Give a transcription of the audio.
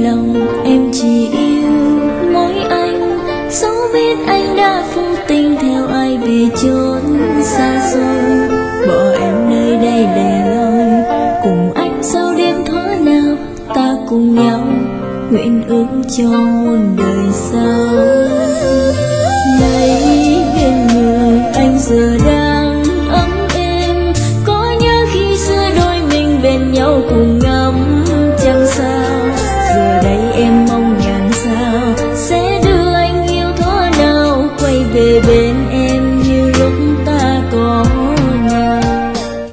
lòng em chỉ yêu mỗi anh. Dẫu biết anh đã vô tình theo ai về chốn xa xôi, bỏ em nơi đây lẻ loi cùng anh sau đêm thoáng nào. Ta cùng nhau nguyện ước cho muôn đời sau. Lấy bên người anh giờ